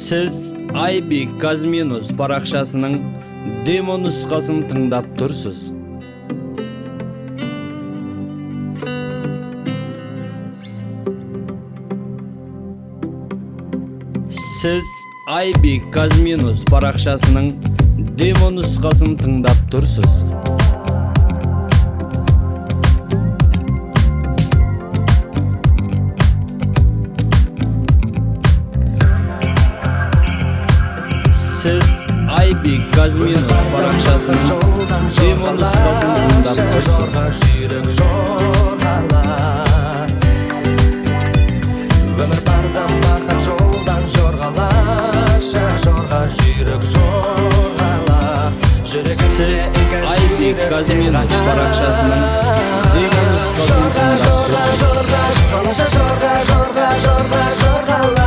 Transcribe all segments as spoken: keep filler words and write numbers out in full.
Сіз Айбек Казминус парақшасының демо нұсқасын тыңдап тұрсыз. Сіз Айбек Казминус парақшасының демо нұсқасын тыңдап тұрсыз. Сіз Айбек Казминус парақшасының демо нұсқасын тыңдап тұрсыз. Өмір бардан бақыт жолдан жорғалаша жорға жүйрік жорғала. Сіз Айбек Казминус парақшасының демо нұсқасын тыңдап тұрсыз. Жорға жорға жорға жорға жорғала.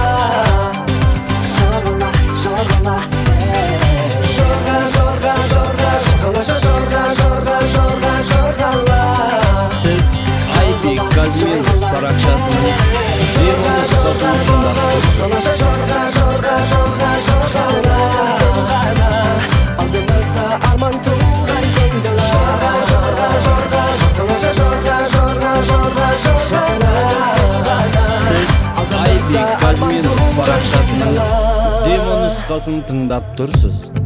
Жорғала жорға жорға жорға жорғалаша жорға жорға жорға жорғала. Сіз Айбек Казминус парақшасының демо нұсқасын тыңдап тұрсыз. Жорға жорға жорға жорғала. Алдымызда арман туған кең дала. Жорға жорға жорға жорғалаша жорға жорға жорға жорғала. Сіз Айбек Казминус парақшасының демо нұсқасын тыңдап тұрсыз.